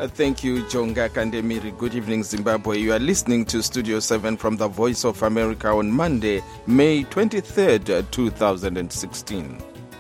Thank you, Jonga Kandemiri. Good evening, Zimbabwe. You are listening to Studio 7 from the Voice of America on Monday, May 23rd, 2016.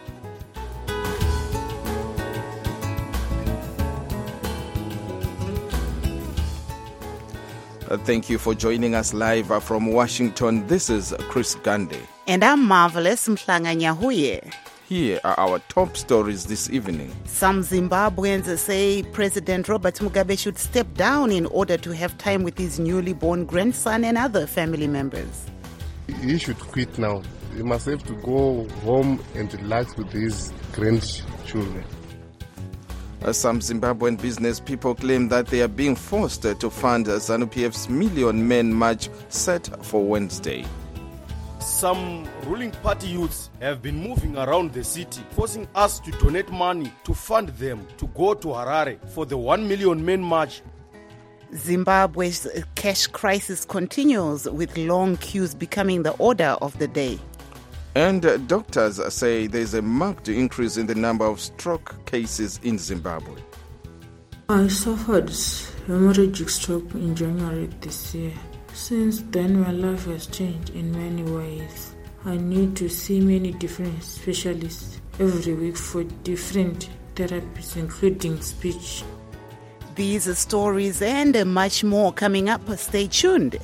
Thank you for joining us live from Washington. This is Chris Gandhi. And I'm Marvelous Mhlanga Nyahuye. Here are our top stories this evening. Some Zimbabweans say President Robert Mugabe should step down in order to have time with his newly born grandson and other family members. He should quit now. He must have to go home and relax with his grandchildren. Some Zimbabwean business people claim that they are being forced to fund ZANU-PF's Million Men March set for Wednesday. Some ruling party youths have been moving around the city, forcing us to donate money to fund them to go to Harare for the 1 Million Men March. Zimbabwe's cash crisis continues, with long queues becoming the order of the day. And doctors say there's a marked increase in the number of stroke cases in Zimbabwe. I suffered hemorrhagic stroke in January this year. Since then, my life has changed in many ways. I need to see many different specialists every week for different therapies, including speech. These stories and much more coming up. Stay tuned.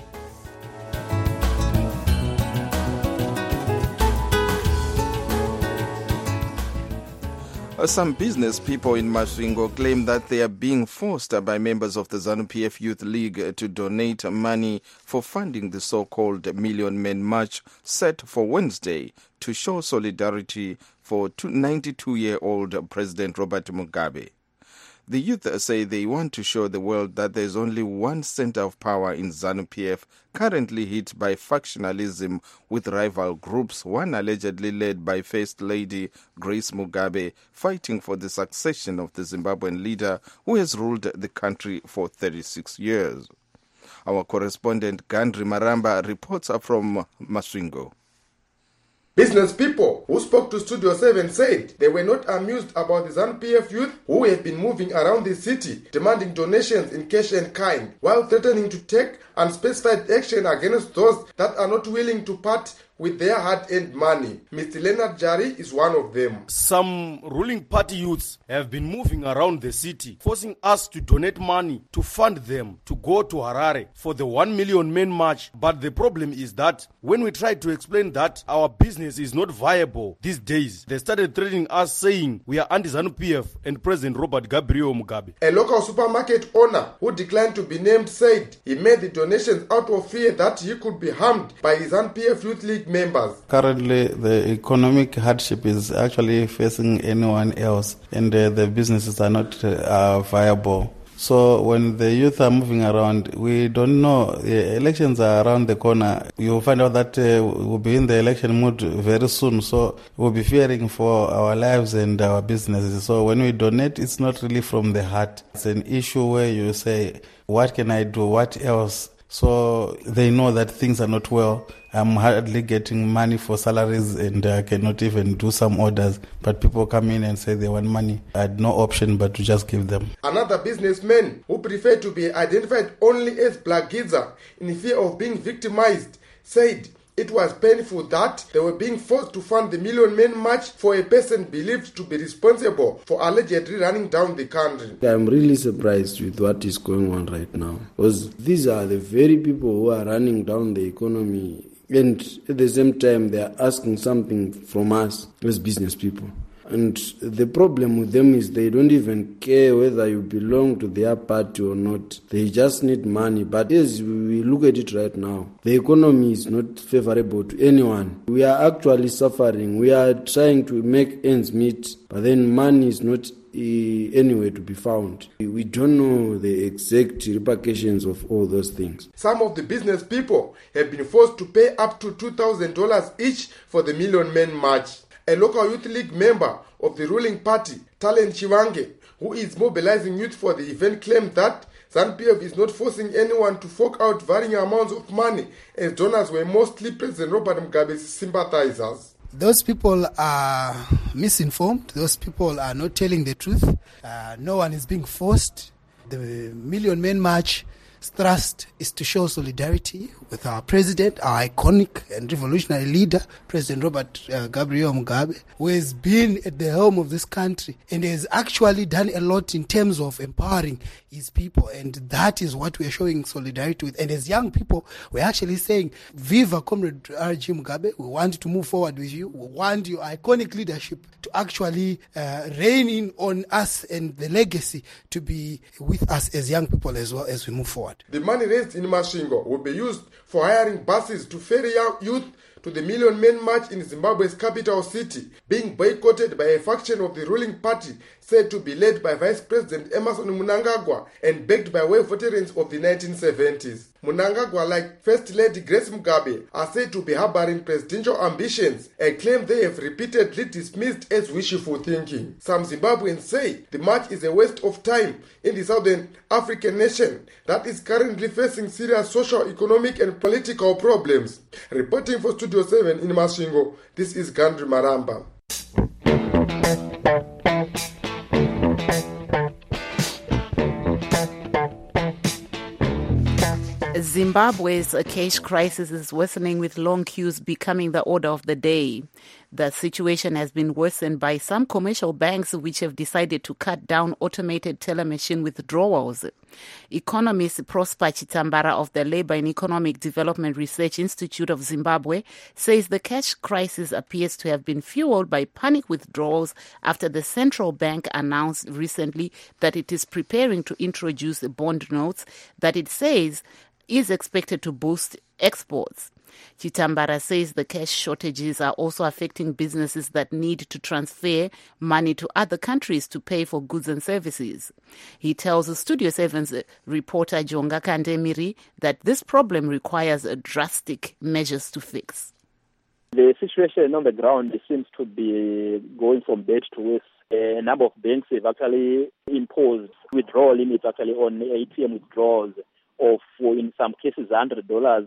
Some business people in Masvingo claim that they are being forced by members of the ZANU-PF Youth League to donate money for funding the so-called Million Men March set for Wednesday to show solidarity for 92-year-old President Robert Mugabe. The youth say they want to show the world that there is only one center of power in ZANU-PF, currently hit by factionalism with rival groups, one allegedly led by First Lady Grace Mugabe, fighting for the succession of the Zimbabwean leader who has ruled the country for 36 years. Our correspondent Gandri Maramba reports from Masvingo. Business people who spoke to Studio 7 said they were not amused about the ZANU-PF youth who have been moving around the city demanding donations in cash and kind, while threatening to take unspecified action against those that are not willing to part with their hard-earned money. Mr. Leonard Jari is one of them. Some ruling party youths have been moving around the city, forcing us to donate money to fund them to go to Harare for the 1 Million Men March. But the problem is that when we tried to explain that our business is not viable these days, they started threatening us, saying we are anti-ZANU-PF and President Robert Gabriel Mugabe. A local supermarket owner who declined to be named said he made the donations out of fear that he could be harmed by his ZANU-PF Youth League members. Currently, the economic hardship is actually facing anyone else, and the businesses are not viable. So when the youth are moving around, we don't know. The elections are around the corner. You'll find out that we'll be in the election mood very soon. So we'll be fearing for our lives and our businesses. So when we donate, it's not really from the heart. It's an issue where you say, what can I do? What else? So they know that things are not well. I'm hardly getting money for salaries and I cannot even do some orders. But people come in and say they want money. I had no option but to just give them. Another businessman who preferred to be identified only as Black Giza in fear of being victimized said it was painful that they were being forced to fund the Million Men March for a person believed to be responsible for allegedly running down the country. I'm really surprised with what is going on right now, because these are the very people who are running down the economy, and at the same time they are asking something from us as business people. And the problem with them is they don't even care whether you belong to their party or not. They just need money. But as we look at it right now, the economy is not favorable to anyone. We are actually suffering. We are trying to make ends meet, but then money is not anywhere to be found. We don't know the exact repercussions of all those things. Some of the business people have been forced to pay up to $2,000 each for the Million Men March. A local youth league member of the ruling party, Talent Chiwange, who is mobilizing youth for the event, claimed that ZANU-PF is not forcing anyone to fork out varying amounts of money, as donors were mostly President Robert Mugabe's sympathizers. Those people are misinformed. Those people are not telling the truth. No one is being forced The Million Men March thrust is to show solidarity with our president, our iconic and revolutionary leader, President Robert Gabriel Mugabe, who has been at the helm of this country and has actually done a lot in terms of empowering his people. And that is what we are showing solidarity with. And as young people, we're actually saying, Viva Comrade R.G. Mugabe, we want to move forward with you. We want your iconic leadership to actually reign in on us and the legacy to be with us as young people as well as we move forward. The money raised in Masvingo will be used for hiring buses to ferry young youth to the Million Men March in Zimbabwe's capital city, being boycotted by a faction of the ruling party said to be led by Vice President Emmerson Mnangagwa and backed by war veterans of the 1970s. Mnangagwa, like First Lady Grace Mugabe, are said to be harboring presidential ambitions, a claim they have repeatedly dismissed as wishful thinking. Some Zimbabweans say the march is a waste of time in the Southern African nation that is currently facing serious social, economic and political problems. Reporting for Studio 7 in Masvingo, this is Gandri Maramba. Zimbabwe's cash crisis is worsening, with long queues becoming the order of the day. The situation has been worsened by some commercial banks which have decided to cut down automated teller machine withdrawals. Economist Prosper Chitambara of the Labour and Economic Development Research Institute of Zimbabwe says the cash crisis appears to have been fueled by panic withdrawals after the central bank announced recently that it is preparing to introduce bond notes that it says is expected to boost exports. Chitambara says the cash shortages are also affecting businesses that need to transfer money to other countries to pay for goods and services. He tells Studio 7's reporter Jonga Kandemiri that this problem requires drastic measures to fix. The situation on the ground seems to be going from bad to worse. A number of banks have actually imposed withdrawal limits on ATM withdrawals of, in some cases, $100,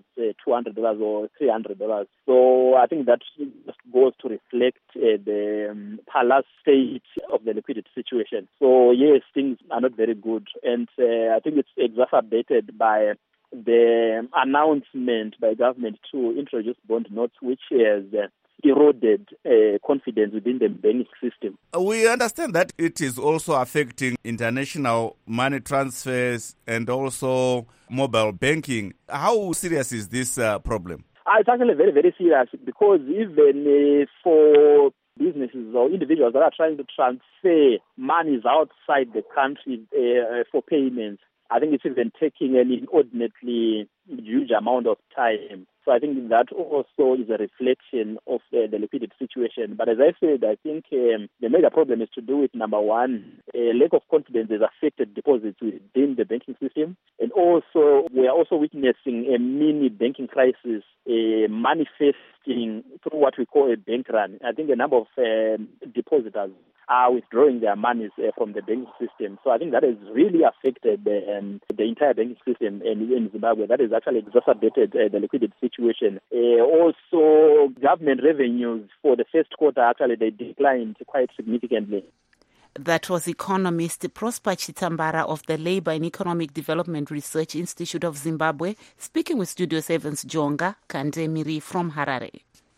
$200 or $300. So I think that just goes to reflect the palace state of the liquidity situation. So yes, things are not very good. And I think it's exacerbated by the announcement by government to introduce bond notes, which has eroded confidence within the banking system. We understand that it is also affecting international money transfers and also mobile banking. How serious is this problem? It's actually very, very serious, because even for businesses or individuals that are trying to transfer monies outside the country for payments, I think it's even taking an inordinately huge amount of time. So I think that also is a reflection of the liquidity situation. But as I said, I think the major problem is to do with, number one, a lack of confidence has affected deposits within the banking system. And also, we are also witnessing a mini banking crisis manifesting through what we call a bank run. I think a number of depositors are withdrawing their monies from the banking system. So I think that has really affected the entire banking system in Zimbabwe. That has actually exacerbated the liquidity situation. Also, government revenues for the first quarter, actually, they declined quite significantly. That was economist Prosper Chitambara of the Labour and Economic Development Research Institute of Zimbabwe, speaking with Studio 7's Jonga Kandemiri from Harare.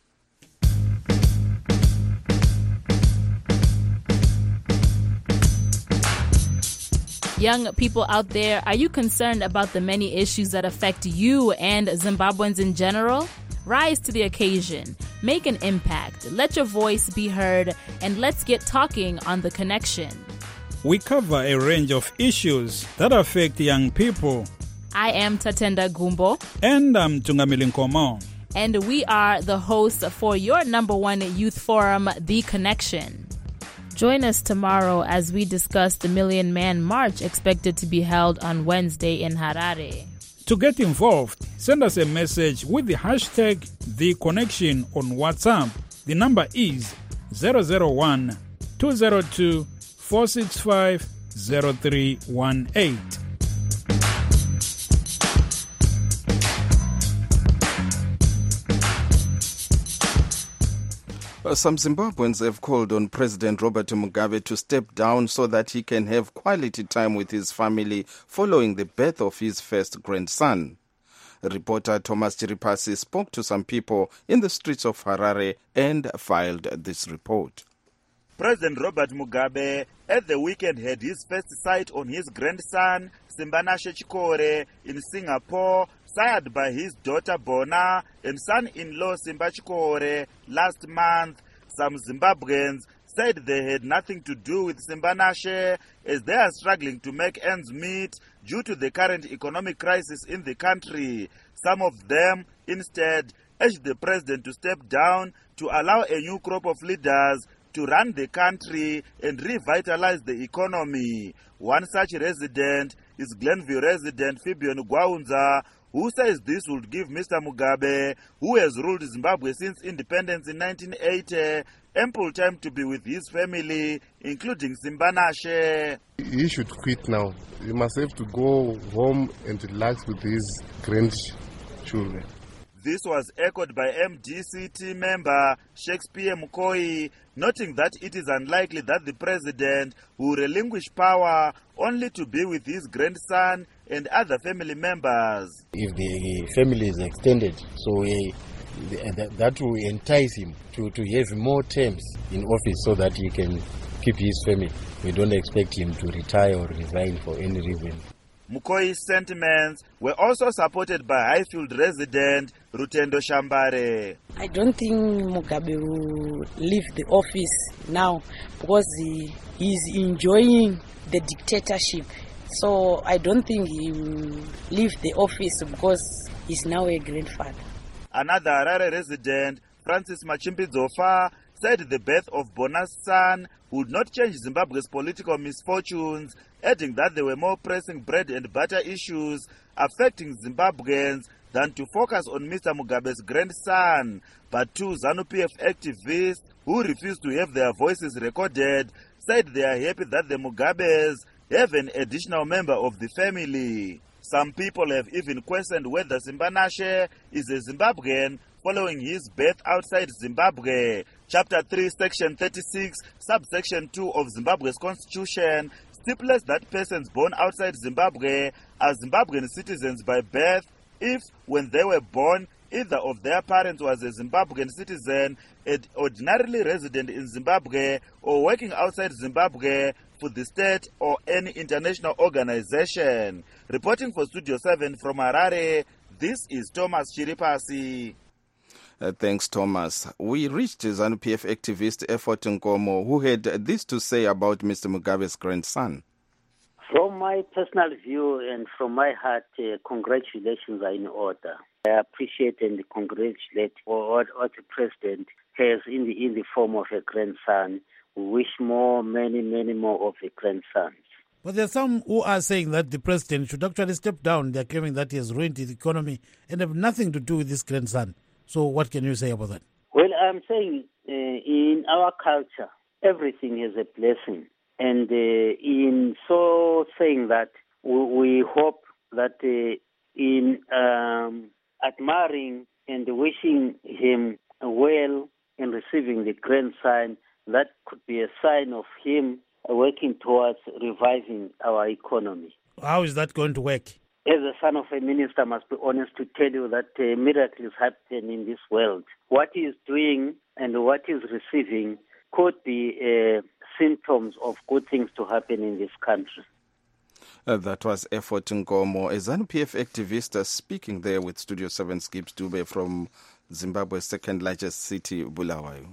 Young people out there, are you concerned about the many issues that affect you and Zimbabweans in general? Rise to the occasion, make an impact, let your voice be heard, and let's get talking on The Connection. We cover a range of issues that affect young people. I am Tatenda Gumbo. And I'm Tungamili Nkomo. And we are the hosts for your #1 youth forum, The Connection. Join us tomorrow as we discuss the Million Man March expected to be held on Wednesday in Harare. To get involved, send us a message with the hashtag #TheConnection on WhatsApp. The number is 001 202 465 0318. Some Zimbabweans have called on President Robert Mugabe to step down so that he can have quality time with his family following the birth of his first grandson. Reporter Thomas Chiripasi spoke to some people in the streets of Harare and filed this report. President Robert Mugabe at the weekend had his first sight on his grandson, Simbanashe Chikore, in Singapore, sired by his daughter Bona and son-in-law Simba Chikore last month. Some Zimbabweans said they had nothing to do with Simbanashe as they are struggling to make ends meet due to the current economic crisis in the country. Some of them instead urged the president to step down to allow a new crop of leaders to run the country and revitalize the economy. One such resident is Glenview resident Fibion Gwaunza, who says this would give Mr. Mugabe, who has ruled Zimbabwe since independence in 1980, ample time to be with his family, including Simbanashe. He should quit now. He must have to go home and relax with his grandchildren. This was echoed by MDCT member Shakespeare Mukoi, noting that it is unlikely that the president will relinquish power only to be with his grandson and other family members. If the family is extended, so that will entice him to have more terms in office so that he can keep his family. We don't expect him to retire or resign for any reason. Mukoi's sentiments were also supported by Highfield resident Rutendo Shambare. I don't think Mugabe will leave the office now because he's enjoying the dictatorship. So I don't think he will leave the office because he's now a grandfather. Another Harare resident, Francis Machimpizofa, said the birth of Bona's son would not change Zimbabwe's political misfortunes, adding that there were more pressing bread and butter issues affecting Zimbabweans than to focus on Mr. Mugabe's grandson. But two ZANU-PF activists who refused to have their voices recorded said they are happy that the Mugabes have an additional member of the family. Some people have even questioned whether Simbanashe is a Zimbabwean following his birth outside Zimbabwe. Chapter 3, Section 36, Subsection 2 of Zimbabwe's Constitution stipulates that persons born outside Zimbabwe are Zimbabwean citizens by birth if, when they were born, either of their parents was a Zimbabwean citizen and ordinarily resident in Zimbabwe or working outside Zimbabwe for the state or any international organization. Reporting for Studio 7 from Harare, this is Thomas Chiripasi. Thanks, Thomas. We reached ZANU-PF activist Effort Nkomo, who had this to say about Mr. Mugabe's grandson. From my personal view and from my heart, congratulations are in order. I appreciate and congratulate what the president has in the form of a grandson. We wish many more of the grandsons. But there are some who are saying that the president should actually step down. They are claiming that he has ruined the economy and have nothing to do with this grandson. So what can you say about that? Well, I'm saying in our culture, everything is a blessing. And in so saying that, we hope that in admiring and wishing him well in receiving the grandson, that could be a sign of him working towards reviving our economy. How is that going to work? As a son of a minister, I must be honest to tell you that miracles happen in this world. What he is doing and what he is receiving could be symptoms of good things to happen in this country. That was Effort Nkomo, a ZANU-PF activist speaking there with Studio 7 Skips Dube from Zimbabwe's second largest city, Bulawayo.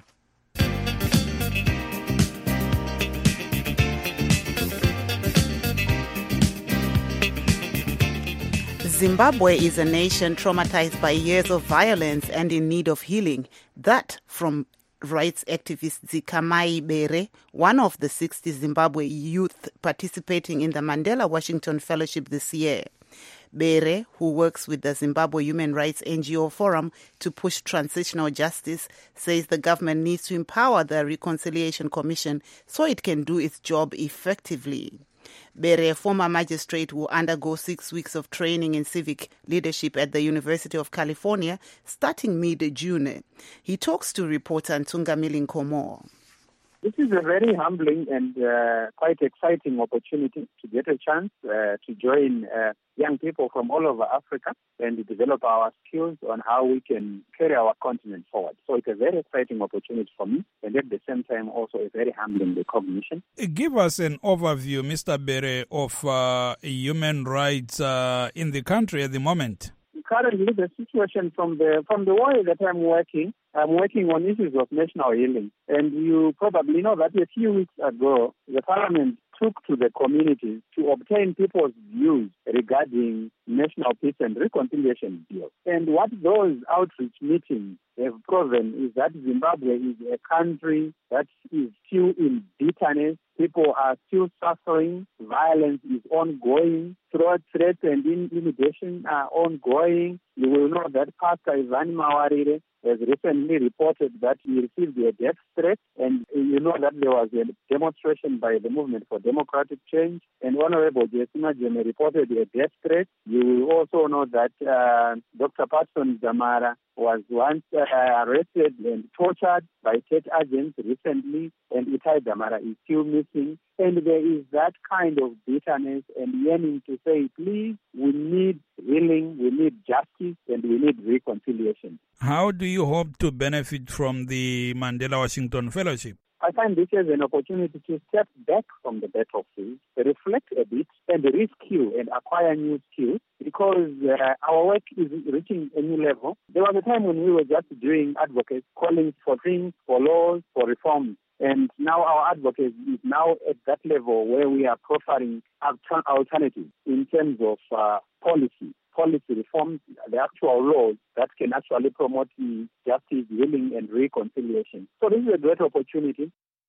Zimbabwe is a nation traumatized by years of violence and in need of healing. That from rights activist Zikamai Bere, one of the 60 Zimbabwe youth participating in the Mandela Washington Fellowship this year. Bere, who works with the Zimbabwe Human Rights NGO Forum to push transitional justice, says the government needs to empower the Reconciliation Commission so it can do its job effectively. Bere, a former magistrate, will undergo 6 weeks of training in civic leadership at the University of California starting mid-June. He talks to reporter Ntungamili Nkomo. This is a very humbling and quite exciting opportunity to get a chance to join young people from all over Africa and develop our skills on how we can carry our continent forward. So it's a very exciting opportunity for me, and at the same time also a very humbling recognition. Give us an overview, Mr. Bere, of human rights in the country at the moment. Currently, the situation from the way that I'm working on issues of national healing. And you probably know that a few weeks ago, the Parliament took to the communities to obtain people's views regarding national peace and reconciliation bills. And what those outreach meetings have proven is that Zimbabwe is a country that is still in bitterness. People are still suffering. Violence is ongoing. Threats and intimidation are ongoing. You will know that Pastor Ivan Mawarire has recently reported that he received a death threat, and you know that there was a demonstration by the Movement for Democratic Change, and Honorable Jesima Jeme reported a death threat. You will also know that Dr. Patson Damara was once arrested and tortured by state agents recently, and Itai Damara is still missing. And there is that kind of bitterness and yearning to say, please, we need healing, we need justice, and we need reconciliation. How do you hope to benefit from the Mandela Washington Fellowship? I find this as an opportunity to step back from the battlefield, reflect a bit, and reskill and acquire new skills, because our work is reaching a new level. There was a time when we were just doing advocacy, calling for things, for laws, for reforms. And now our advocacy is now at that level where we are profiling alternatives in terms of policy reforms, the actual laws that can actually promote justice, healing, and reconciliation. So this is a great opportunity.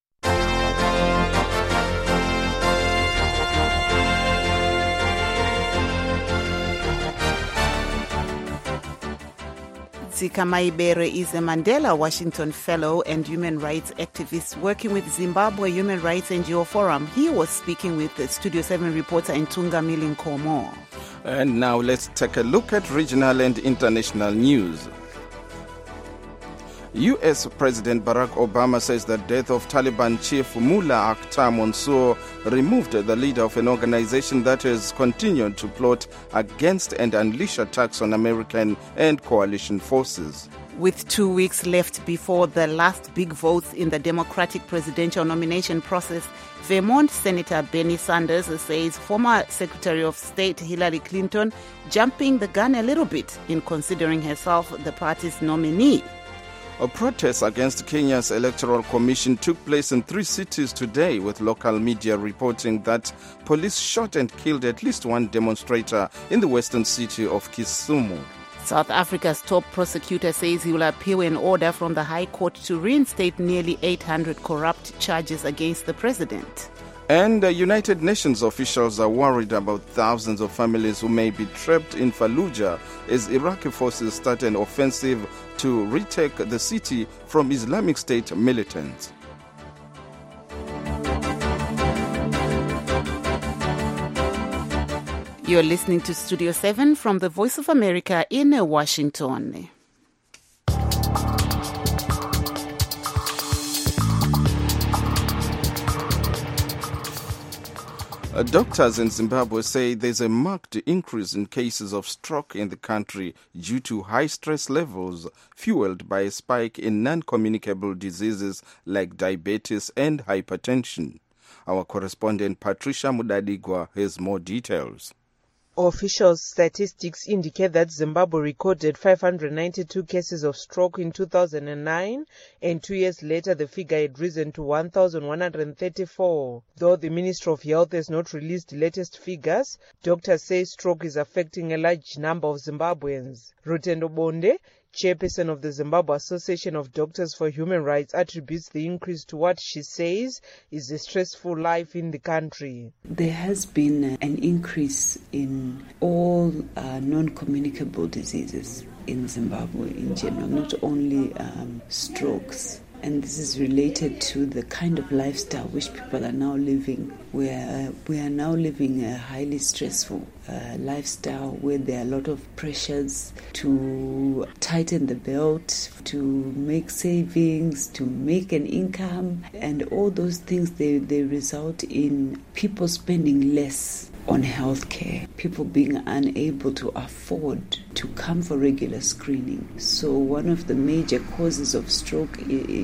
Zika Maibere is a Mandela Washington Fellow and human rights activist working with Zimbabwe Human Rights NGO Forum. He was speaking with the Studio 7 reporter Ntungamili Nkomo. And now let's take a look at regional and international news. U.S. President Barack Obama says the death of Taliban chief Mullah Akhtar Mansour removed the leader of an organization that has continued to plot against and unleash attacks on American and coalition forces. With 2 weeks left before the last big votes in the Democratic presidential nomination process, Vermont Senator Bernie Sanders says former Secretary of State Hillary Clinton jumping the gun a little bit in considering herself the party's nominee. A protest against Kenya's Electoral Commission took place in 3 cities today, with local media reporting that police shot and killed at least one demonstrator in the western city of Kisumu. South Africa's top prosecutor says he will appeal an order from the High Court to reinstate nearly 800 corrupt charges against the president. And United Nations officials are worried about thousands of families who may be trapped in Fallujah as Iraqi forces start an offensive to retake the city from Islamic State militants. You're listening to Studio 7 from the Voice of America in Washington. Doctors in Zimbabwe say there's a marked increase in cases of stroke in the country due to high stress levels fueled by a spike in non-communicable diseases like diabetes and hypertension. Our correspondent Patricia Mudadigwa has more details. Official statistics indicate that Zimbabwe recorded 592 cases of stroke in 2009, and 2 years later the figure had risen to 1,134. Though the Ministry of Health has not released latest figures, doctors say stroke is affecting a large number of Zimbabweans. Rutendo Bonde, chairperson of the Zimbabwe Association of Doctors for Human Rights, attributes the increase to what she says is a stressful life in the country. There has been an increase in all non-communicable diseases in Zimbabwe in general, not only strokes. And this is related to the kind of lifestyle which people are now living, where we are now living a highly stressful lifestyle where there are a lot of pressures to tighten the belt, to make savings, to make an income, and all those things, they result in people spending less on healthcare, people being unable to afford to come for regular screening. So one of the major causes of stroke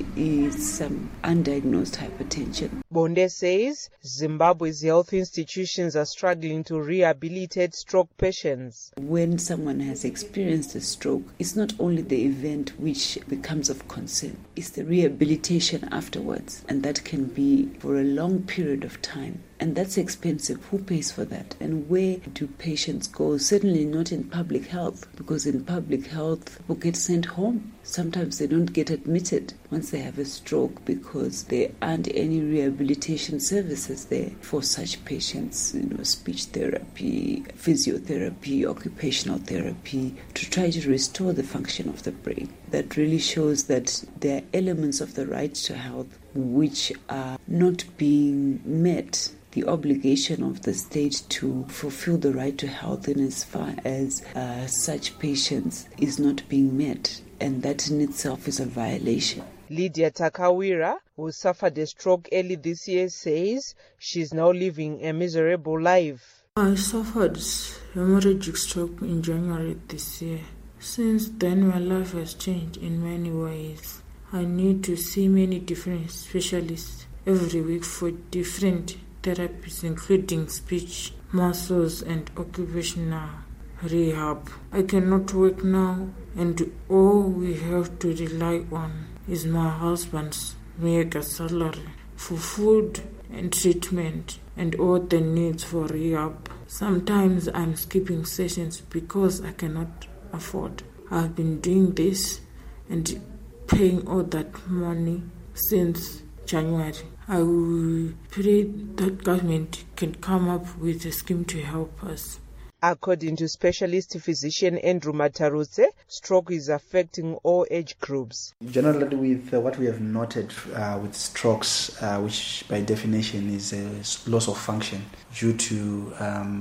is some undiagnosed hypertension. Bonde says Zimbabwe's health institutions are struggling to rehabilitate stroke patients. When someone has experienced a stroke, it's not only the event which becomes of concern, it's the rehabilitation afterwards, and that can be for a long period of time. And that's expensive. Who pays for that? And where do patients go? Certainly not in public health, because in public health, people get sent home. Sometimes they don't get admitted once they have a stroke because there aren't any rehabilitation services there for such patients. Speech therapy, physiotherapy, occupational therapy, to try to restore the function of the brain. That really shows that there are elements of the right to health which are not being met. The obligation of the state to fulfill the right to health in as far as such patients is not being met, and that in itself is a violation. Lydia Takawira, who suffered a stroke early this year, says she's now living a miserable life. I suffered hemorrhagic stroke in January this year. Since then, my life has changed in many ways. I need to see many different specialists every week for different therapies, including speech, muscles, and occupational rehab. I cannot work now, and all we have to rely on is my husband's meager salary for food and treatment and all the needs for rehab. Sometimes I'm skipping sessions because I cannot afford. I've been doing this and paying all that money since January. I will pray that government can come up with a scheme to help us. According to specialist physician Andrew Matarutse, stroke is affecting all age groups. Generally, with what we have noted with strokes, which by definition is a loss of function due to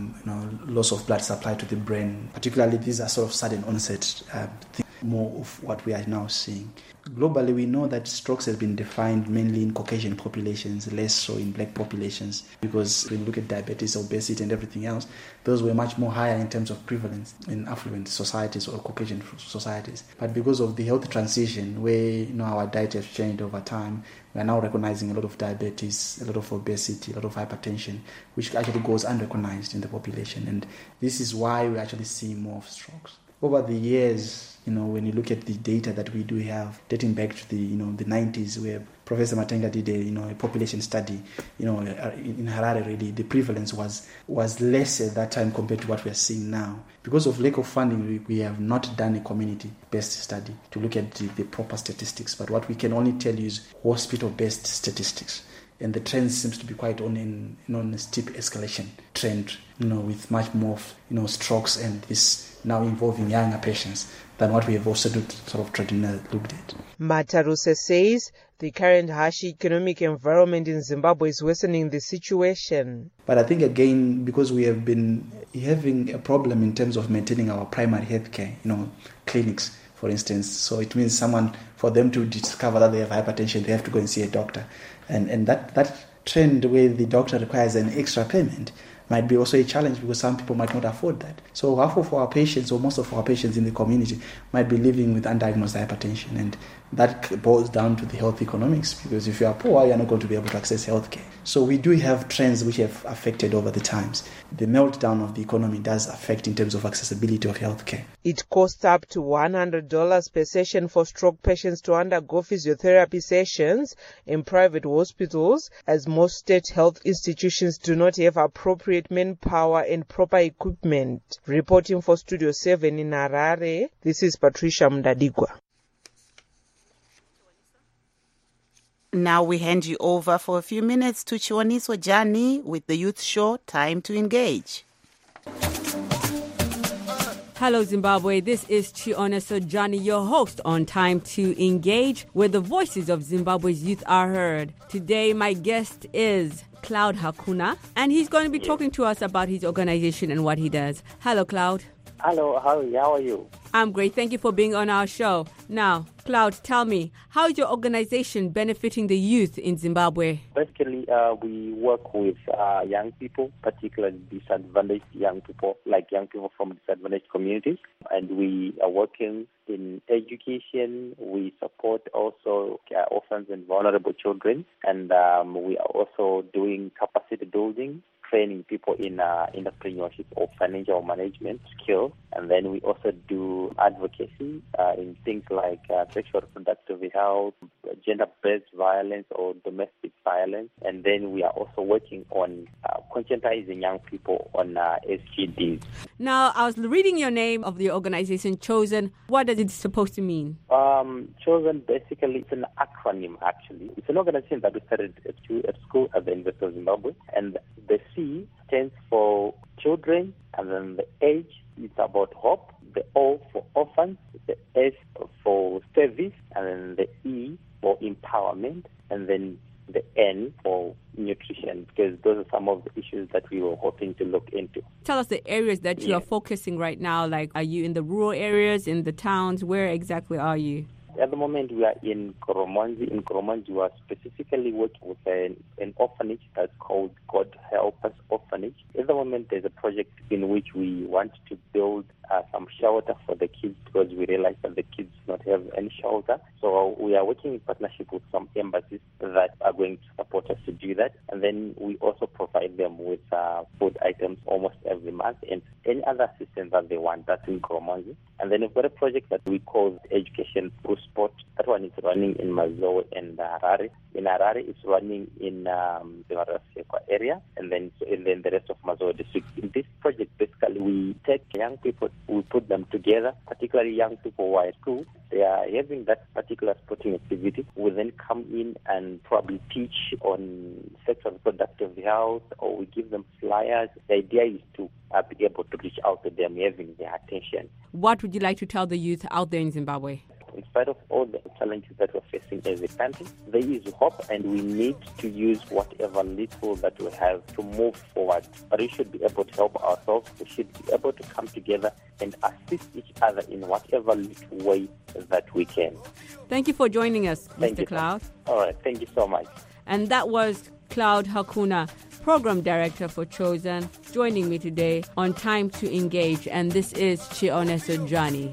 loss of blood supply to the brain, particularly these are sort of sudden onset, more of what we are now seeing. Globally, we know that strokes has been defined mainly in Caucasian populations, less so in black populations, because when you look at diabetes, obesity, and everything else, those were much more higher in terms of prevalence in affluent societies or Caucasian societies. But because of the health transition, where our diet has changed over time, we are now recognizing a lot of diabetes, a lot of obesity, a lot of hypertension, which actually goes unrecognized in the population. And this is why we actually see more of strokes. Over the years, when you look at the data that we do have, dating back to the 90s, where Professor Matenga did a population study, in Harare, really, the prevalence was less at that time compared to what we are seeing now. Because of lack of funding, we have not done a community-based study to look at the proper statistics. But what we can only tell you is hospital-based statistics. And the trend seems to be quite on a steep escalation trend, with much more, strokes and this now involving younger patients than what we have also traditionally looked at. Mataruse says the current harsh economic environment in Zimbabwe is worsening the situation. But I think, again, because we have been having a problem in terms of maintaining our primary health care, clinics, for instance. So it means for them to discover that they have hypertension, they have to go and see a doctor. And that trend where the doctor requires an extra payment might be also a challenge because some people might not afford that. So half of our patients or most of our patients in the community might be living with undiagnosed hypertension, and that boils down to the health economics, because if you are poor, you are not going to be able to access healthcare. So we do have trends which have affected over the times. The meltdown of the economy does affect in terms of accessibility of healthcare. It costs up to $100 per session for stroke patients to undergo physiotherapy sessions in private hospitals, as most state health institutions do not have appropriate manpower and proper equipment. Reporting for Studio 7 in Harare, this is Patricia Mdadigwa. Now we hand you over for a few minutes to Chiwaniso Jani with the Youth Show, Time to Engage. Hello, Zimbabwe. This is Chiona Sojani, your host on Time to Engage, where the voices of Zimbabwe's youth are heard. Today, my guest is Cloud Hakuna, and he's going to be talking to us about his organization and what he does. Hello, Cloud. Hello, how are you? I'm great. Thank you for being on our show. Now, Cloud, tell me, how is your organization benefiting the youth in Zimbabwe? Basically, we work with young people, particularly disadvantaged young people, like young people from disadvantaged communities. And we are working in education. We support also orphans and vulnerable children. And we are also doing capacity building, training people in entrepreneurship or financial management skills. And then we also do advocacy in things like sexual reproductive health, gender-based violence or domestic violence. And then we are also working on conscientizing young people on SGDs. Now, I was reading your name of the organization, Chosen. What does it supposed to mean? Chosen, basically, it's an acronym, actually. It's an organization that we started at school at the University of Zimbabwe. And the C stands for children, and then the H is about hope, the O for orphans, the S for service, and then the E for empowerment, and then the N for nutrition, because those are some of the issues that we were hoping to look into. Tell us the areas that you are focusing right now. Like, are you in the rural areas, in the towns? Where exactly are you? At the moment, we are in Koromonzi. In Koromonzi, we are specifically working with an orphanage that's called God Help Us Orphanage. At the moment, there's a project in which we want to build some shelter for the kids, because we realize that the kids do not have any shelter. So we are working in partnership with some embassies that are going to support us to do that. And then we also provide them with food items almost every month and any other assistance that they want. That's in Koromonzi. And then we've got a project that we call Education Through Sport. That one is running in Mazoe and Harare. In Harare, it's running in the Marasekwa area, and then the rest of Mazoe district. In this project, basically, we take young people, we put them together, particularly young people who are at school. They are having that particular sporting activity. We then come in and probably teach on sexual reproductive health, or we give them flyers. The idea is to be able to reach out to them, having their attention. What would you like to tell the youth out there in Zimbabwe? In spite of all the challenges that we're facing as a country, there is hope, and we need to use whatever little that we have to move forward. But we should be able to help ourselves. We should be able to come together and assist each other in whatever little way that we can. Thank you for joining us, Mr. Cloud. All right, thank you so much. And that was Cloud Hakuna, Program Director for Chosen, joining me today on Time to Engage. And this is Chiona Sojani.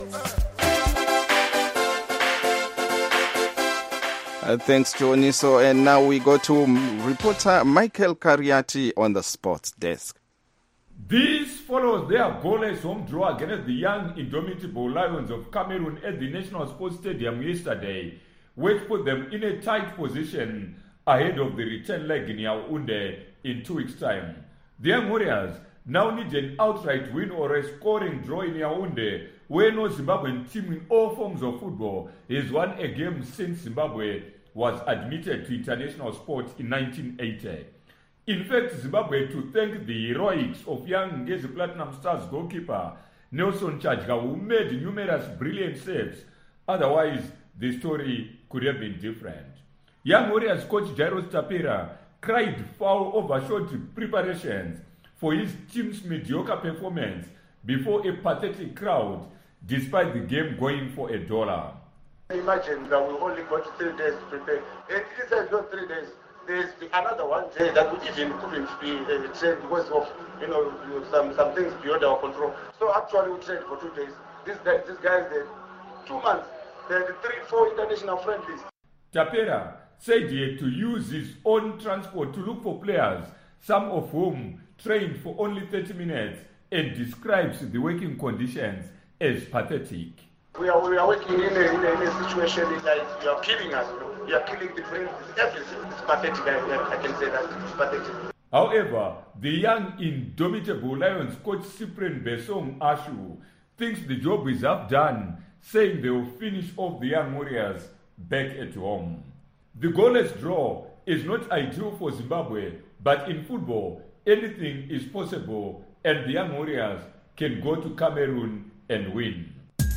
Thanks, Joaniso. And now we go to reporter Michael Kariati on the sports desk. This follows their goalless home draw against the young indomitable Lions of Cameroon at the National Sports Stadium yesterday, which put them in a tight position ahead of the return leg in Yaounde in 2 weeks' time. The young Warriors now need an outright win or a scoring draw in Yaounde, where no Zimbabwean team in all forms of football has won a game since Zimbabwe was admitted to international sport in 1980. In fact, Zimbabwe to thank the heroics of young Ngezi Platinum Stars goalkeeper Nelson Chajka, who made numerous brilliant saves. Otherwise, the story could have been different. Young Warriors coach Jairus Tapera cried foul over short preparations for his team's mediocre performance before a pathetic crowd, despite the game going for $1. Imagine that we only got 3 days to prepare. And inside those 3 days, there's another 1 day that we even couldn't be trained because of some things beyond our control. So actually we trained for 2 days. These guys did 2 months. They had 3-4 international friendlies. Tapera said he had to use his own transport to look for players, some of whom trained for only 30 minutes, and describes the working conditions as pathetic. We are working in a situation like you are killing us. You are killing the brain. Everything. It's pathetic. I can say that. It's pathetic. However, the young indomitable Lions coach Cyprian Besong Ashu thinks the job is half done, saying they will finish off the young Warriors back at home. The goalless draw is not ideal for Zimbabwe, but in football, anything is possible, and the young Warriors can go to Cameroon and win.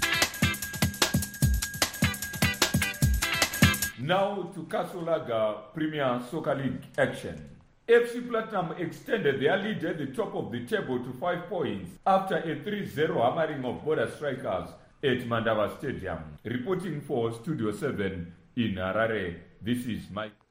Now to Kasolaga Premier Soccer League action. FC Platinum extended their lead at the top of the table to 5 points after a 3-0 hammering of Border Strikers at Mandava Stadium. Reporting for Studio 7 in Harare, this is Mike.